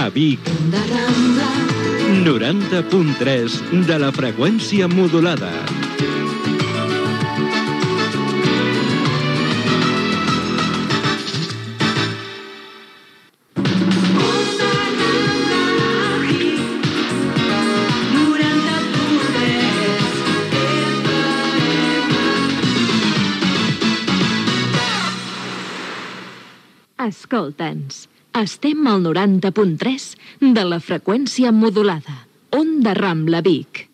A Vic, 90.3 de la freqüència modulada. Escolta'ns, estem al 90.3 de la freqüència modulada. Onda Rambla Vic.